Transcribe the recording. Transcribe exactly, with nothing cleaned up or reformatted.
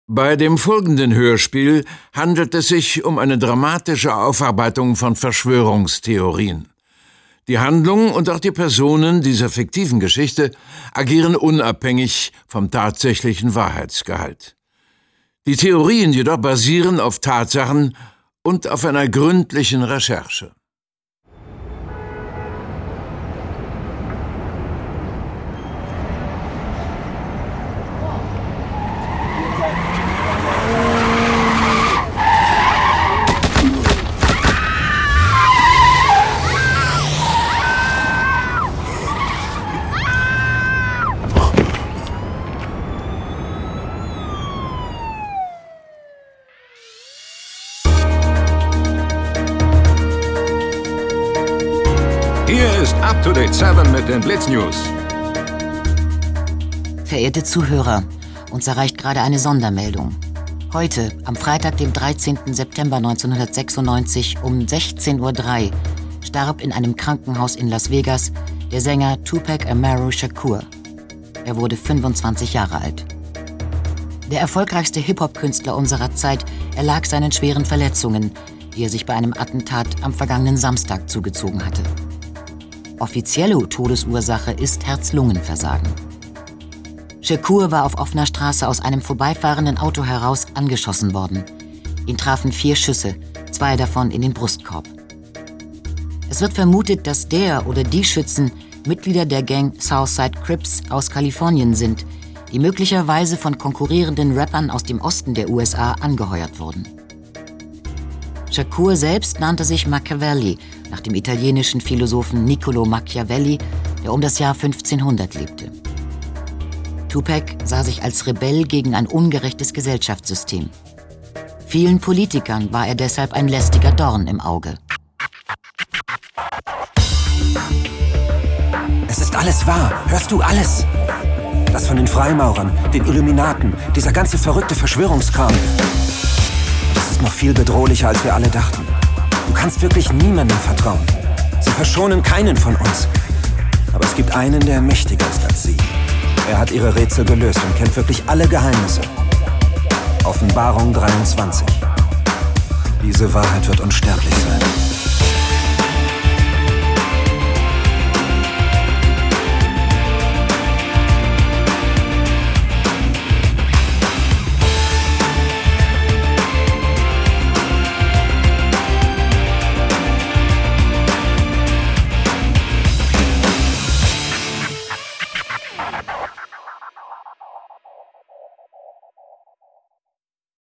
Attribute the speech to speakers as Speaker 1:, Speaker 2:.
Speaker 1: Bei dem folgenden Hörspiel handelt es sich um eine dramatische Aufarbeitung von Verschwörungstheorien. Die Handlung und auch die Personen dieser fiktiven Geschichte agieren unabhängig vom tatsächlichen Wahrheitsgehalt. Die Theorien jedoch basieren auf Tatsachen und auf einer gründlichen Recherche.
Speaker 2: Up-to-date sieben mit den Blitznews.
Speaker 3: Verehrte Zuhörer, uns erreicht gerade eine Sondermeldung. Heute, am Freitag, dem dreizehnten September neunzehnhundertsechsundneunzig um sechzehn Uhr drei starb in einem Krankenhaus in Las Vegas der Sänger Tupac Amaru Shakur. Er wurde fünfundzwanzig Jahre alt. Der erfolgreichste Hip-Hop-Künstler unserer Zeit erlag seinen schweren Verletzungen, die er sich bei einem Attentat am vergangenen Samstag zugezogen hatte. Offizielle Todesursache ist Herz-Lungen-Versagen. Shakur war auf offener Straße aus einem vorbeifahrenden Auto heraus angeschossen worden. Ihn trafen vier Schüsse, zwei davon in den Brustkorb. Es wird vermutet, dass der oder die Schützen Mitglieder der Gang Southside Crips aus Kalifornien sind, die möglicherweise von konkurrierenden Rappern aus dem Osten der U S A angeheuert wurden. Shakur selbst nannte sich Machiavelli, nach dem italienischen Philosophen Niccolò Machiavelli, der um das Jahr fünfzehnhundert lebte. Tupac sah sich als Rebell gegen ein ungerechtes Gesellschaftssystem. Vielen Politikern war er deshalb ein lästiger Dorn im Auge.
Speaker 4: Es ist alles wahr. Hörst du alles? Das von den Freimaurern, den Illuminaten, dieser ganze verrückte Verschwörungskram. Das ist noch viel bedrohlicher, als wir alle dachten. Du kannst wirklich niemandem vertrauen. Sie verschonen keinen von uns. Aber es gibt einen, der mächtiger ist als sie. Er hat ihre Rätsel gelöst und kennt wirklich alle Geheimnisse. Offenbarung dreiundzwanzig. Diese Wahrheit wird unsterblich sein.